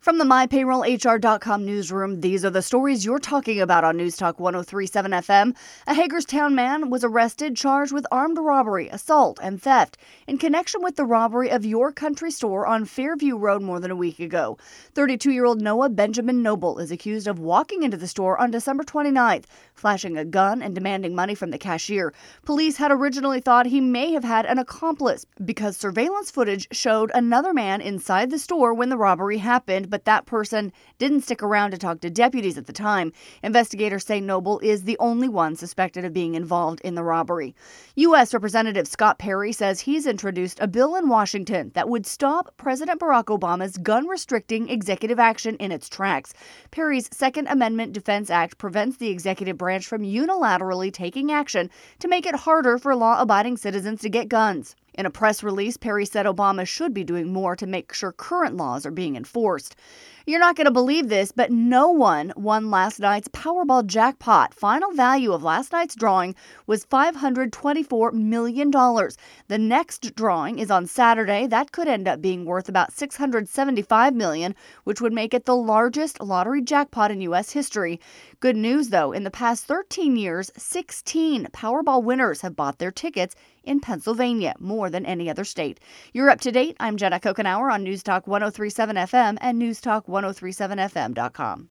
From the MyPayrollHR.com newsroom, these are the stories you're talking about on News Talk 103.7 FM. A Hagerstown man was arrested, charged with armed robbery, assault, and theft in connection with the robbery of Your Country Store on Fairview Road more than a week ago. 32-year-old Noah Benjamin Noble is accused of walking into the store on December 29th, flashing a gun and demanding money from the cashier. Police had originally thought he may have had an accomplice because surveillance footage showed another man inside the store when the robbery happened, but that person didn't stick around to talk to deputies at the time. Investigators say Noble is the only one suspected of being involved in the robbery. U.S. Representative Scott Perry says he's introduced a bill in Washington that would stop President Barack Obama's gun-restricting executive action in its tracks. Perry's Second Amendment Defense Act prevents the executive branch from unilaterally taking action to make it harder for law-abiding citizens to get guns. In a press release, Perry said Obama should be doing more to make sure current laws are being enforced. You're not going to believe this, but no one won last night's Powerball jackpot. Final value of last night's drawing was $524 million. The next drawing is on Saturday. That could end up being worth about $675 million, which would make it the largest lottery jackpot in U.S. history. Good news, though, in the past 13 years, 16 Powerball winners have bought their tickets in Pennsylvania, more than any other state. You're up to date. I'm Jenna Kokenauer on News Talk 103.7 FM and News Talk 1037fm.com.